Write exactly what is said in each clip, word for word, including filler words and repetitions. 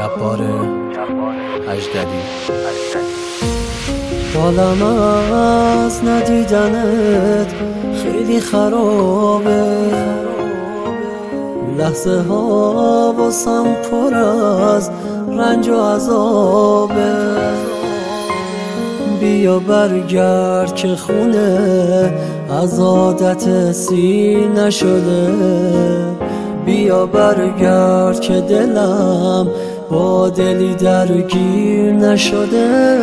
جبار اجدری. حالم از ندیدنت خیلی خرابه، لحظه ها واسم پر از رنج و عذابه. بیا برگرد که خونه از عادت سی نشده، بیا برگرد که دلم با دلی درگیر نشده.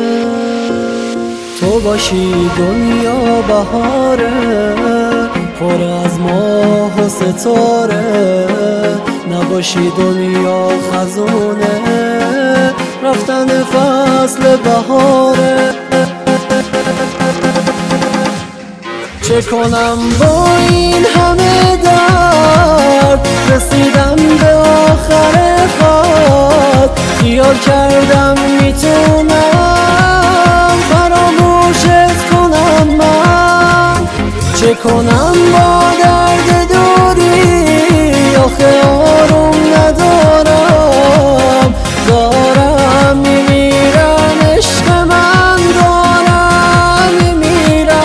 تو باشی دنیا بهاره، پر از ماه و ستاره، نباشی دنیا خزونه، رفتن فصل بهاره. چه کنم با این همه درد، رسیدم به آخر خط، خیال کردم میتونم فراموشت کنم من. چه کنم با درد دوری، آخه آروم ندارم، دارم میمیرم عشق من، دارم میمیرم.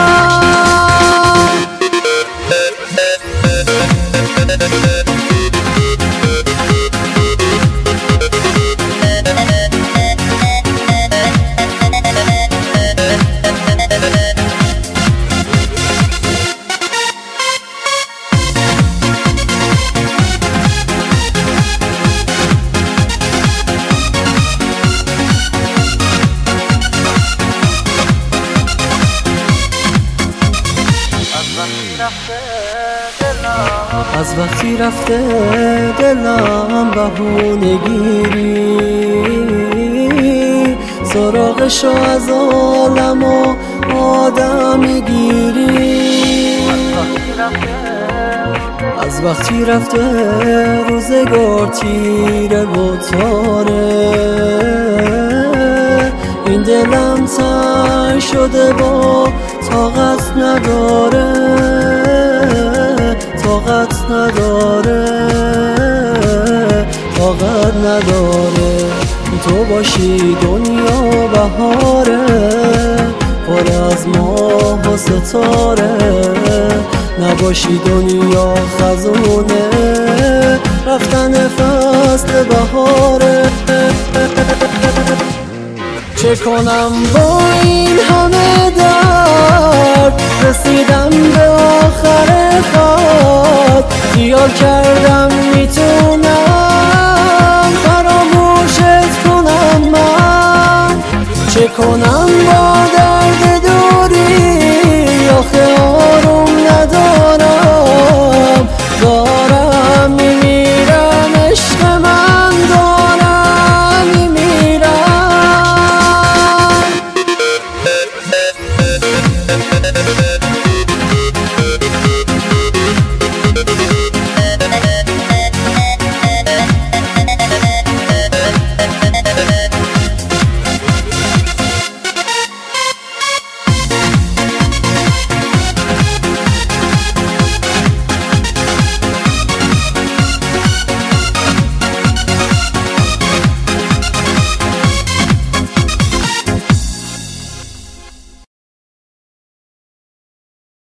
از وقتی رفته دلم بهونه گیری، سراغشو از عالم و آدم میگیری. از وقتی رفته روزگار تیره و تاره، این دلم تنگ شده با طاقت نداره، طاقت نداره، طاقت نداره. تو باشی دنیا بهاره، پر از ماه و ستاره، نباشی دنیا خزونه، رفتن فصل بهاره. چه کنم با این همه